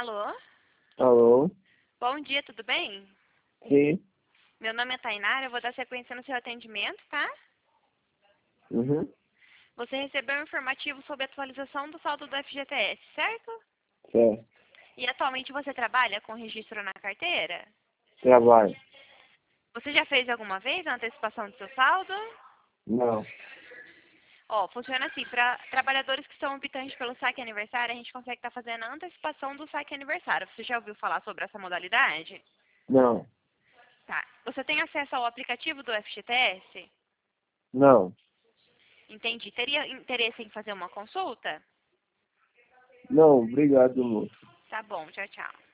Alô? Alô? Bom dia, tudo bem? Sim. Meu nome é Tainara, eu vou dar sequência no seu atendimento, tá? Uhum. Você recebeu um informativo sobre a atualização do saldo do FGTS, certo? Certo. E atualmente você trabalha com registro na carteira? Trabalho. Você já fez alguma vez a antecipação do seu saldo? Não. Ó, funciona assim, para trabalhadores que são optantes pelo saque aniversário, a gente consegue estar fazendo a antecipação do saque aniversário. Você já ouviu falar sobre essa modalidade? Não. Tá. Você tem acesso ao aplicativo do FGTS? Não. Entendi. Teria interesse em fazer uma consulta? Não, obrigado, moço. Tá bom, tchau, tchau.